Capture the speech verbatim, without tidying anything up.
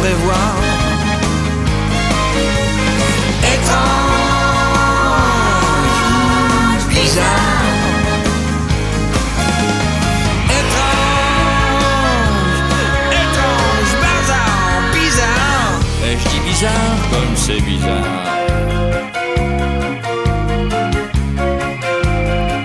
prévoir. Étrange, bizarre. Étrange, étrange, bazar, bizarre. Et je dis bizarre comme c'est bizarre.